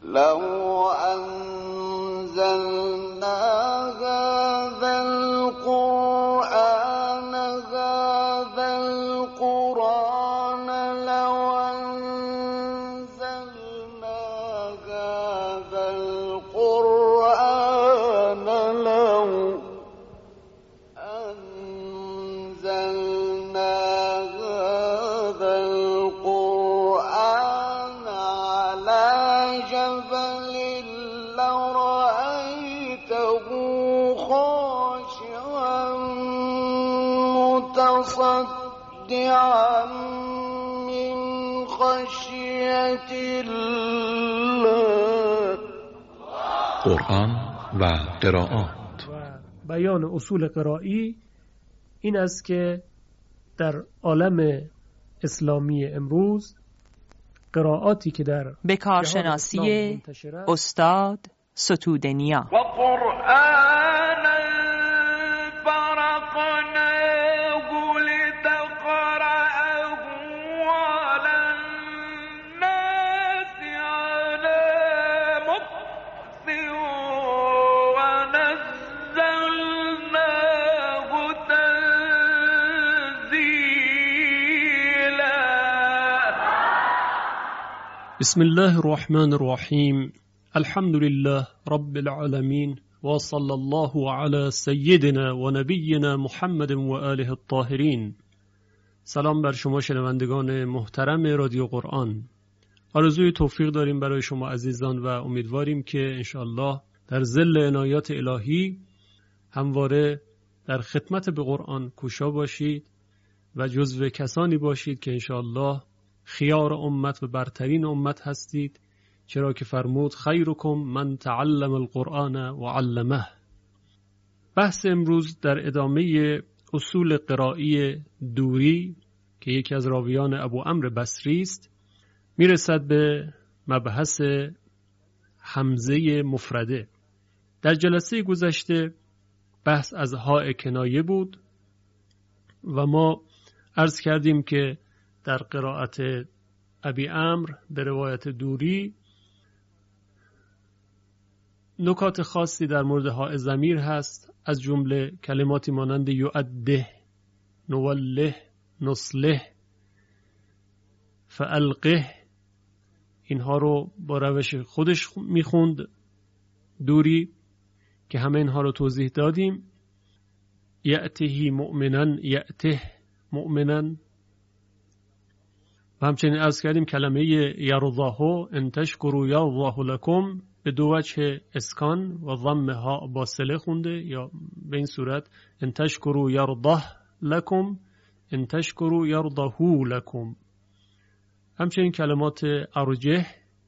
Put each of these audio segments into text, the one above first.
لو أنزلنا هذا القرآن لو أنزلنا هذا القرآن على جبل لرأيته خاشعا متصدعا من خشية الله. قرآن و قرائات و بیان اصول قرایی این است که در عالم اسلامی امروز قرائاتی که در بکارشناسی استاد ستودنیا و قرآن فرقناه لتقرأه على الناس على مكث ونزلناه تنزيلا. بسم الله الرحمن الرحیم. الحمد لله رب العالمین و صلی الله علی سیدنا و نبینا محمد و آله الطاهرین. سلام بر شما شنوندگان محترم رادیو قرآن. آرزوی توفیق داریم برای شما عزیزان و امیدواریم که انشاءالله در ظل عنایات الهی همواره در خدمت به قرآن کوشا باشید و جزو کسانی باشید که انشاءالله خیار امت و برترین امت هستید، چرا که فرمود خیرکم من تعلم القرآن و علمه. بحث امروز در ادامه اصول قرائی دوری که یکی از راویان ابو عمرو بصری است میرسد به مبحث همزه مفرده. در جلسه گذشته بحث از ها کنایه بود و ما عرض کردیم که در قرائت ابی عمرو به روایت دوری نکات خاصی در مورد ها ضمیر هست، از جمله کلماتی مانند یؤده، نوله، نصله، فالقه. اینها رو با روش خودش میخوند دوری که همه اینها رو توضیح دادیم. یأتهی مؤمنن، یأته مؤمنن. و همچنین عرض کردیم کلمه یرضاه ان تشکروا یرضاه لکم به دو وجه اسکان و ضم ها باصله خونده، یا به این صورت ان تشکروا یرضاه لکم، ان تشکروا یرضاه لکم. همچنین کلمات ارجح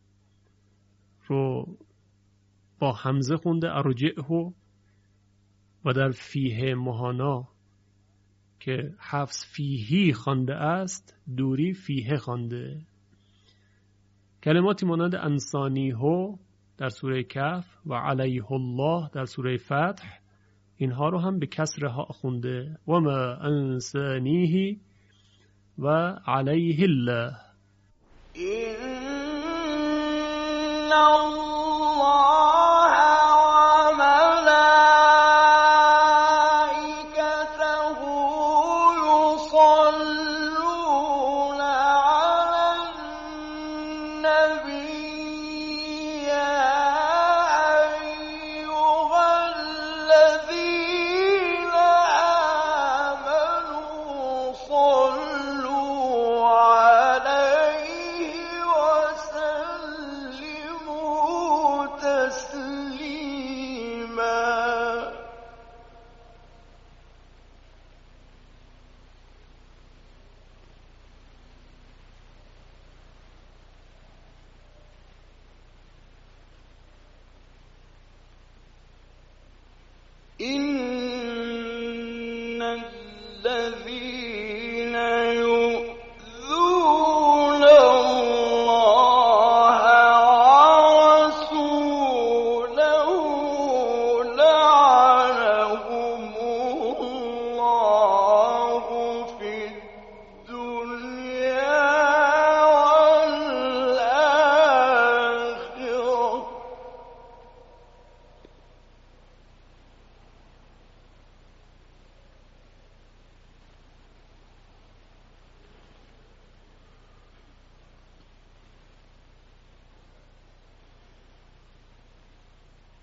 رو با همزه خونده، ارجعه، و در فیه مهانا که حفظ فیهی خوانده است دوری فیه خوانده. کلماتی مانند انسانیه در سوره کهف و علیه الله در سوره فتح، اینها رو هم به کسر ها خونده. و ما انسانیه و علیه الله. این الله صلوا عليه وسلموا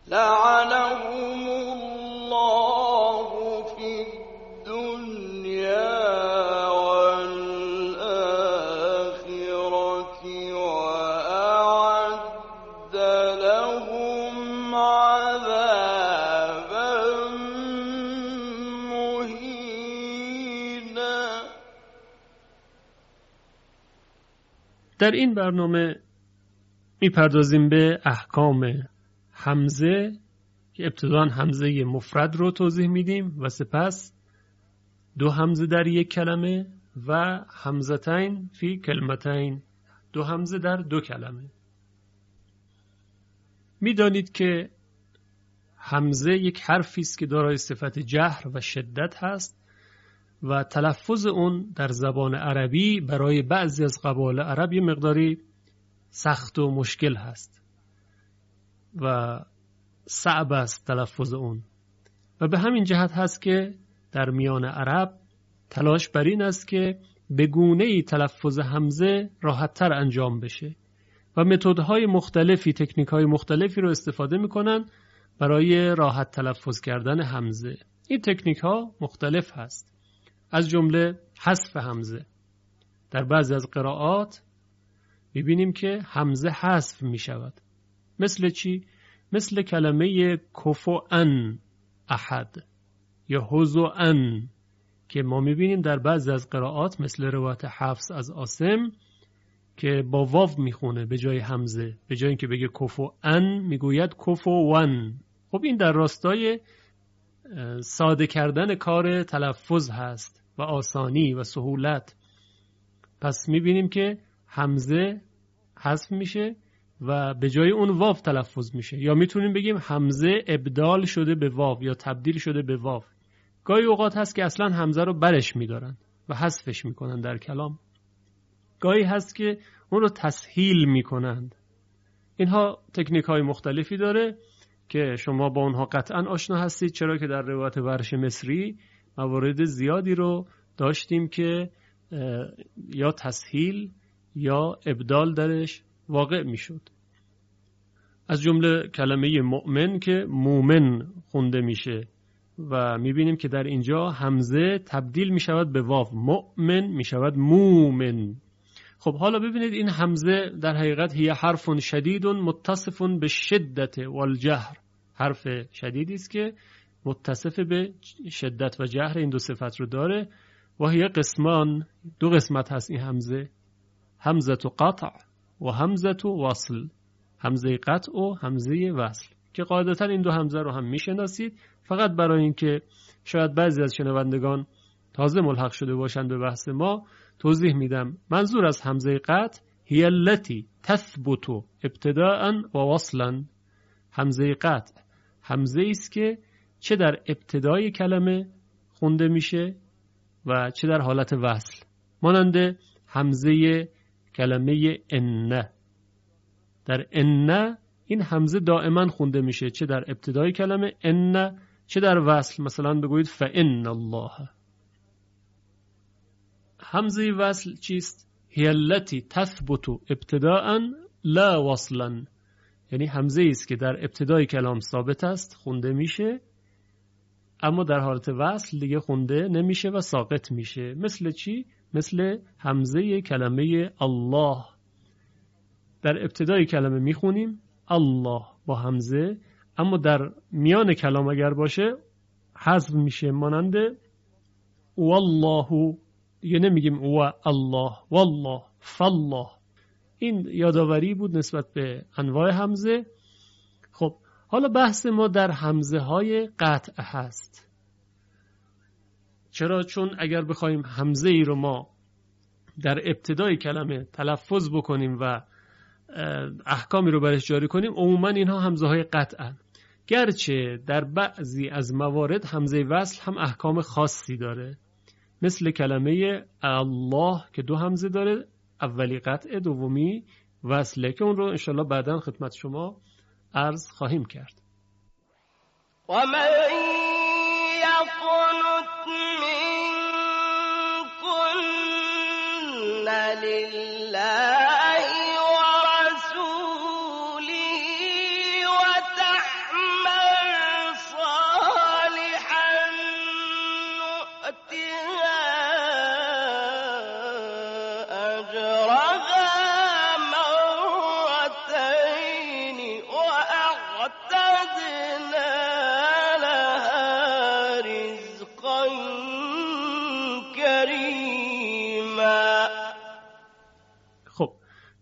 لعنهم الله في الدنيا والآخرة وأعد لهم عذابا مهینا. در این برنامه میپردازیم به احکام همزه که ابتداً همزه مفرد رو توضیح میدیم و سپس دو همزه در یک کلمه و همزتین فی کلمتین، دو همزه در دو کلمه. میدانید که همزه یک حرفی است که دارای صفت جهر و شدت هست و تلفظ اون در زبان عربی برای بعضی از قبایل عرب یه مقداری سخت و مشکل هست و صعب است تلفظ اون و به همین جهت هست که در میان عرب تلاش بر این است که به گونه‌ای تلفظ همزه راحت‌تر انجام بشه و متدهای مختلفی، تکنیک‌های مختلفی رو استفاده می‌کنن برای راحت تلفظ کردن همزه. این تکنیک‌ها مختلف هست، از جمله حذف همزه. در بعضی از قرائات می‌بینیم که همزه حذف می‌شود. مثل چی؟ مثل کلمه کفوان احد یا هزوان که ما میبینیم در بعضی از قرائات مثل روایت حفص از عاصم که با واو میخونه به جای همزه، به جای اینکه بگه کفوان میگوید کفوان. خب این در راستای ساده کردن کار تلفظ هست و آسانی و سهولت. پس میبینیم که همزه حذف میشه و به جای اون واو تلفظ میشه، یا میتونیم بگیم همزه ابدال شده به واو یا تبدیل شده به واو. گاهی اوقات هست که اصلا همزه رو برش میدارن و حذفش میکنن در کلام. گاهی هست که اون رو تسهیل میکنند. اینها تکنیک های مختلفی داره که شما با اونها قطعا آشنا هستید، چرا که در روایت ورش مصری موارد زیادی رو داشتیم که یا تسهیل یا ابدال درش واقع میشد. از جمله کلمه مؤمن که مومن خونده میشه و میبینیم که در اینجا همزه تبدیل میشود به واو، مؤمن میشود مومن. خب حالا ببینید این همزه در حقیقت هی حرف شدید متصف به شدت والجهر، حرف شدیدی است که متصف به شدت و جهر این دو صفت رو داره و هی قسمان، دو قسمت هست این همزه، همزه قطع و همزه وصل، همزه قطع و همزه وصل که قاعدتا این دو همزه رو هم میشناسید. فقط برای اینکه شاید بعضی از شنوندگان تازه ملحق شده باشند به بحث ما توضیح میدم. منظور از همزه قطع هی التی تثبت ابتداء و وصلا. همزه قطع همزه است که چه در ابتدای کلمه خونده میشه و چه در حالت وصل، مانند همزه کلمه ان. در ان این همزه دائما خونده میشه، چه در ابتدای کلمه ان چه در وصل، مثلا بگویید فإن الله. همزه وصل چیست؟ هی التی تثبت ابتداء لا وصلا، یعنی همزه است که در ابتدای کلام ثابت است، خونده میشه، اما در حالت وصل دیگه خونده نمیشه و ساقط میشه. مثل چی؟ مثل همزه کلمه الله. در ابتدای کلمه میخونیم الله با همزه، اما در میان کلام اگر باشه حذف میشه، مانند والله، دیگه نمیگیم و الله، والله، فالله. این یادآوری بود نسبت به انواع همزه. خب حالا بحث ما در همزه های قطع هست. چرا؟ چون اگر بخوایم همزه ای رو ما در ابتدای کلمه تلفظ بکنیم و احکامی رو برش جاری کنیم، عموما اینها همزه های قطعن، گرچه در بعضی از موارد همزه وصل هم احکام خاصی داره، مثل کلمه الله که دو همزه داره، اولی قطع دومی وصله، که اون رو انشالله بعداً خدمت شما عرض خواهیم کرد. و من یقنط منکن لله و رسوله و تعمل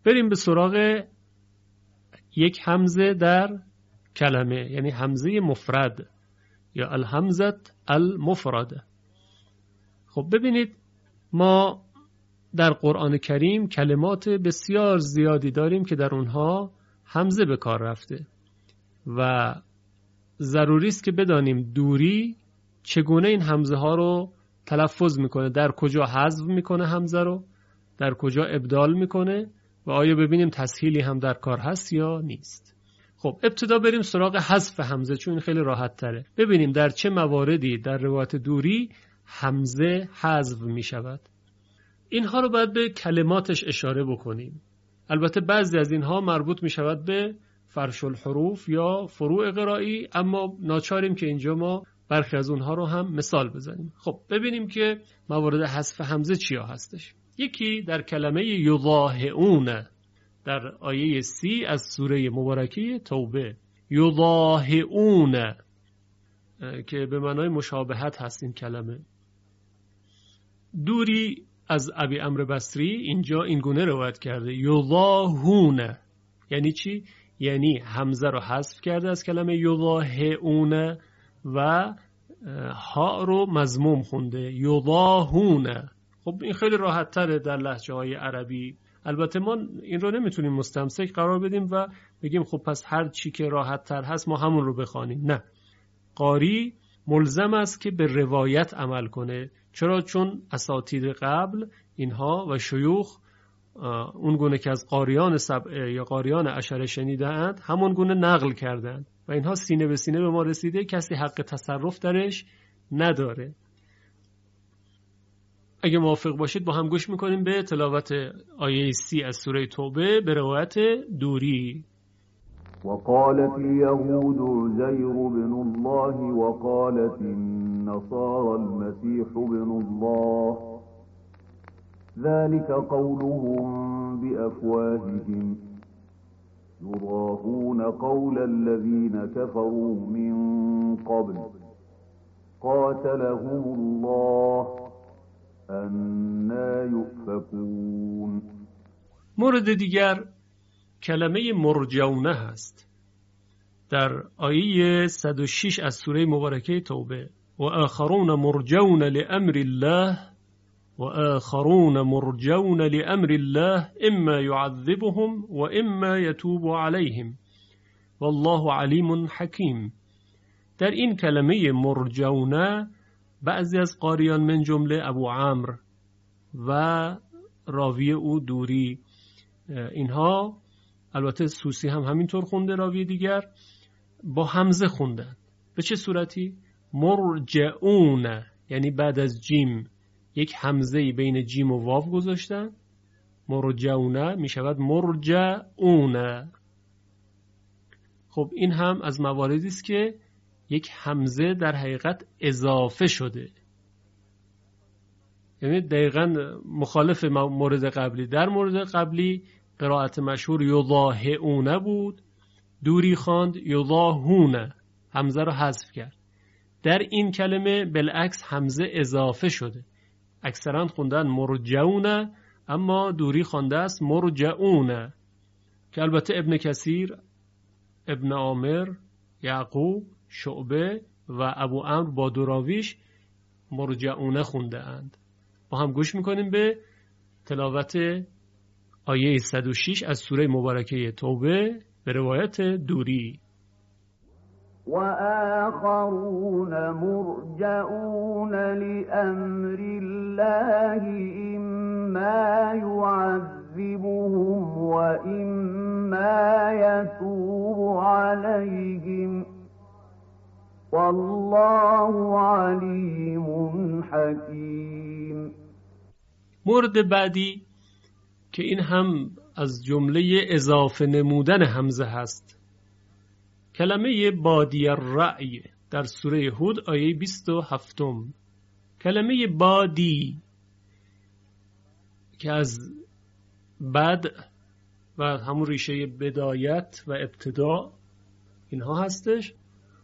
بریم به سراغ یک همزه در کلمه، یعنی همزه مفرد یا الهمزه المفرد. خب ببینید ما در قرآن کریم کلمات بسیار زیادی داریم که در اونها همزه به کار رفته و ضروری است که بدانیم دوری چگونه این همزه ها رو تلفظ میکنه، در کجا حذف میکنه همزه رو، در کجا ابدال میکنه و آیا ببینیم تسهیلی هم در کار هست یا نیست. خب ابتدا بریم سراغ حذف همزه، چون خیلی راحت تره. ببینیم در چه مواردی در روایت دوری همزه حذف میشود. اینها رو باید به کلماتش اشاره بکنیم. البته بعضی از اینها مربوط میشود به فرش الحروف یا فروع قرایی، اما ناچاریم که اینجا ما برخی از اونها رو هم مثال بزنیم. خب ببینیم که موارد حذف همزه چیا هستش. یکی در کلمه یضاهئون در آیه 30 از سوره مبارکه توبه، یضاهئون که به معنای مشابهت هست این کلمه. دوری از ابی عمرو بصری اینجا این گونه روایت کرده یضاهون. یعنی چی؟ یعنی همزه رو حذف کرده از کلمه یضاهئون و ها رو مضموم خونده یضاهون. خب این خیلی راحت تره در لهجه های عربی. البته ما این رو نمیتونیم مستمسک قرار بدیم و بگیم خب پس هر چی که راحت تر هست ما همون رو بخوانیم. نه، قاری ملزم است که به روایت عمل کنه. چرا؟ چون اساتید قبل اینها و شیوخ اون گونه که از قاریان سبع یا قاریان عشره شنیدند همون گونه نقل کردند و اینها سینه به سینه به ما رسیده، کسی حق تصرف درش نداره. اگه موافق باشید با هم گوش میکنیم به تلاوت آیه 30 از سوره توبه به روایت دوری. وقالت اليهود عزير بن الله وقالت النصارى المسيح بن الله ذلك قولهم بأفواههم يضاهون قول الذين كفروا من قبل قاتلهم الله أنا يؤفكون. مورد دیگر کلمه مرجونه هست در آیه 106 از سوره مبارکه توبه، و آخرون مرجون لأمر الله و آخرون مرجون لأمر الله اما يعذبهم و اما يتوب عليهم والله علیم حکیم. در این کلمه مرجونه بعضی از قاریان من جمله ابو عمرو و راوی او دوری، اینها البته سوسی هم همینطور خونده، راوی دیگر با همزه خوندن. به چه صورتی؟ مرجعون، یعنی بعد از جیم یک همزه‌ای بین جیم و واو گذاشتن، مرجعون می شود مرجعون. خب این هم از مواردی است که یک همزه در حقیقت اضافه شده، یعنی دقیقاً مخالف مورد قبلی. در مورد قبلی قرائت مشهور یضاهئون بود، دوری خواند یضاهون، همزه رو حذف کرد. در این کلمه بالعکس همزه اضافه شده، اکثرا خوندن مرجعون اما دوری خوانده است مرجعون، که البته ابن کثیر، ابن عامر، یعقوب، شعبه و ابو عمرو با دوراویش مرجعون خونده اند. با هم گوش میکنیم به تلاوت آیه 106 از سوره مبارکه توبه به روایت دوری. و آخرون مرجعون لأمر الله اما يعذبهم و اما يتوب عليهم والله علیم حکیم. مورد بعدی که این هم از جمله اضافه نمودن همزه هست، کلمه بادی الرأی در سوره هود آیه 27. کلمه بادی که از بد و همون ریشه بدایت و ابتدا اینها هستش،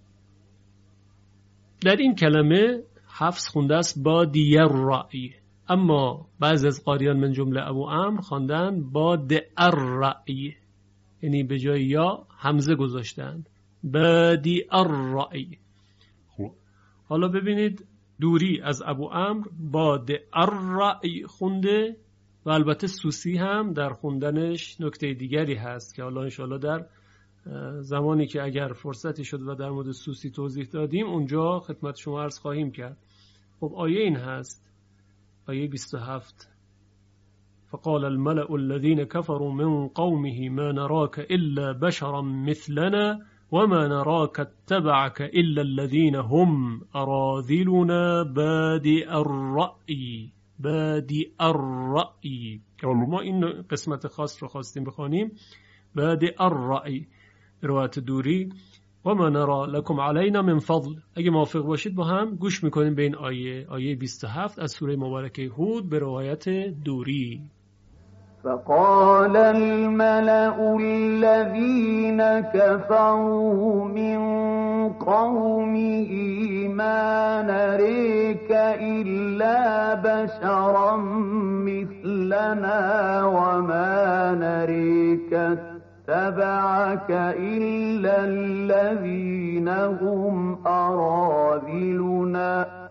در این کلمه حفظ خونده است بادی الرأی. اما بعض از قاریان من جمله ابو عمرو خواندن با د الرأی، یعنی به جای یا همزه گذاشتن بادی الرأی. حالا ببینید دوری از ابو عمرو با د الرأی خونده و البته سوسی هم در خوندنش نکته دیگری هست که حالا انشاءالله در زمانی که اگر فرصتی شد و در مورد سوسی توضیح دادیم اونجا خدمت شما عرض خواهیم کرد. خب آیه این هست، آیه 27: فقال الملأ الذين كفروا من قومه ما نراك إلا بشرا مثلنا وما نراك اتبعك إلا الذين هم أراذلنا بادئ الرأي. بادئ الرأی که ما این قسمت خاص رو خواستیم بخوانیم. بادئ الرأی روایت دوری. و ما نرا لکم علینا من فضل. اگه موافق باشید با هم گوش میکنیم به این آیه 27 از سوره مبارکه هود به روایت دوری. فقال الملأ الذين كفروا من قومه ما نريك إلا بشرا مثلنا وما نريك اتبعك إلا الذين هم أراذلنا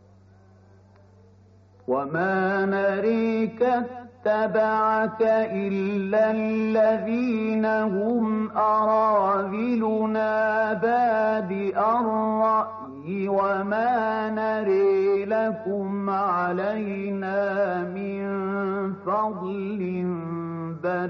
وما نريك اتبعك إلا الذين هم أراذلنا بادئ الرأي وما نري لكم علينا من فضل بل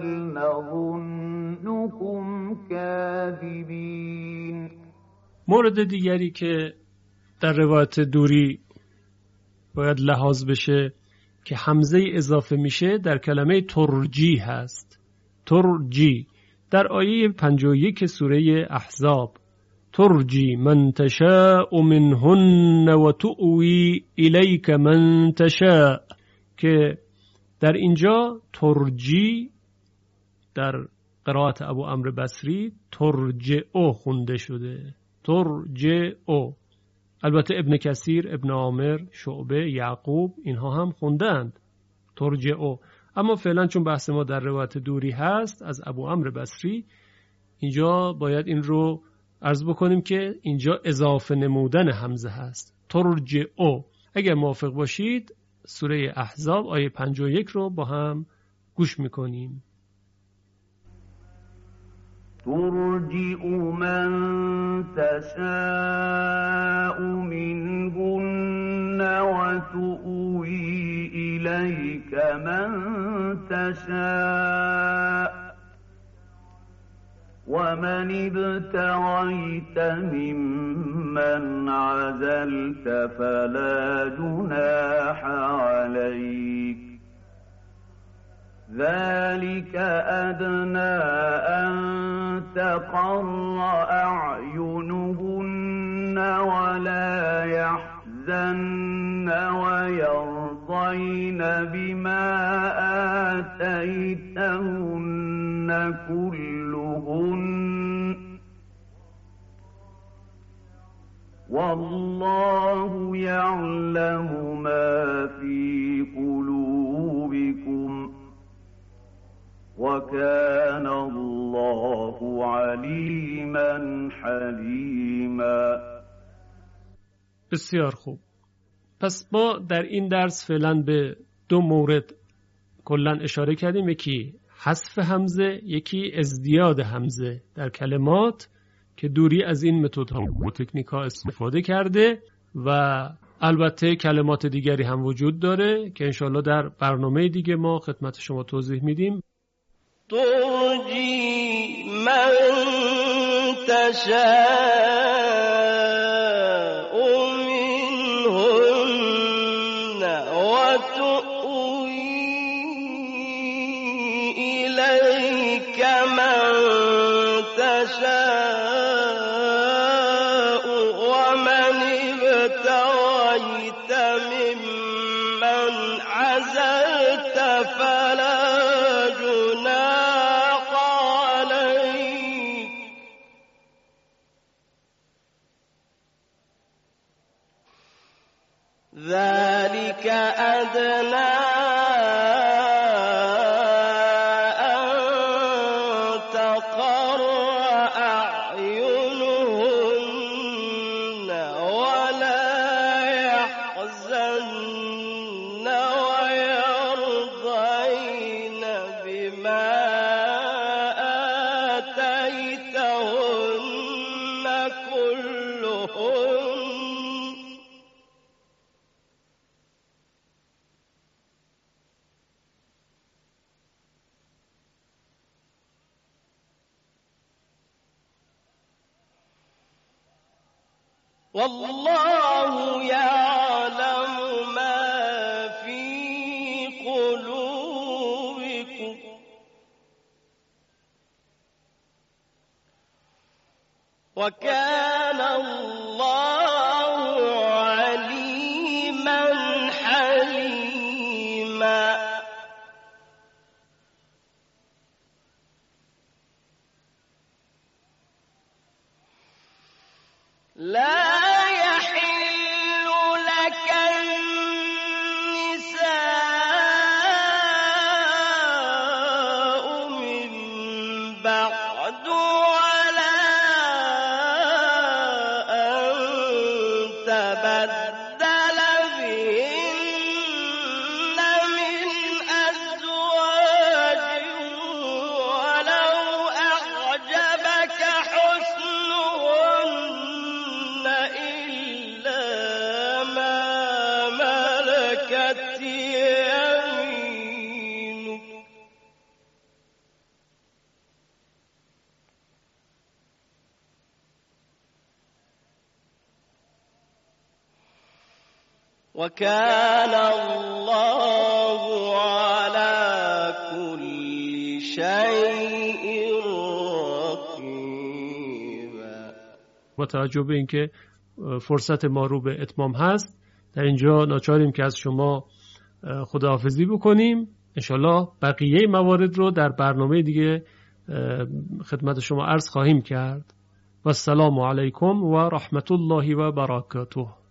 نظنكم كاذبين. مورد دیگری که در روایت دوری باید لحاظ بشه که همزه اضافه میشه در کلمه ترجی هست. ترجی در آیه 51 سوره احزاب: ترجی من تشاء منهن و تؤوی الیک من تشاء، که در اینجا ترجی در قرائت ابو عمرو بصری ترجعو خونده شده. ترجعو. البته ابن کثیر، ابن عامر، شعبه، یعقوب اینها هم خوندند ترجعو. اما فعلا چون بحث ما در روایت دوری هست از ابو عمرو بصری، اینجا باید این رو عرض بکنیم که اینجا اضافه نمودن همزه هست. ترجعو. اگر موافق باشید سوره احزاب آیه 51 رو با هم گوش میکنیم. ترجئ من تشاء منهن وتؤوي إليك من تشاء ومن ابتغيت ممن عزلت فلا جناح عليك ذلك أدنى أن تقر أعينهن ولا يحزن ويرضين بما آتيتهن كلهن والله يعلم ما في قلوبكم وكان الله عليما حليما. بسیار خوب. پس ما در این درس فعلا به دو مورد کلا اشاره کردیم، یکی حذف همزه، یکی ازدیاد همزه در کلمات که دوری از این متدها و تکنیک‌ها استفاده کرده و البته کلمات دیگری هم وجود داره که انشالله در برنامه دیگه ما خدمت شما توضیح میدیم. ترجی من تشاء منهن و تؤوی الیک من تشاء و من ابتغیت ممن عزلت فلا ذلك أدنى رأيتهن كلهن والله يعلم ما في قلوبكم وكان الله عليما حليما لا يحل لك النساء من بعد ولا أن تبدل بهن من أزواج ولو أعجبك حسنهن إلا ما ملكت يمينك وكان الله على كل شيء رقيبا. با توجه به اینکه فرصت ما رو به اتمام هست، در اینجا ناچاریم که از شما خداحافظی بکنیم. انشالله بقیه موارد رو در برنامه دیگه خدمت شما عرض خواهیم کرد. و السلام علیکم و رحمت الله و برکاته.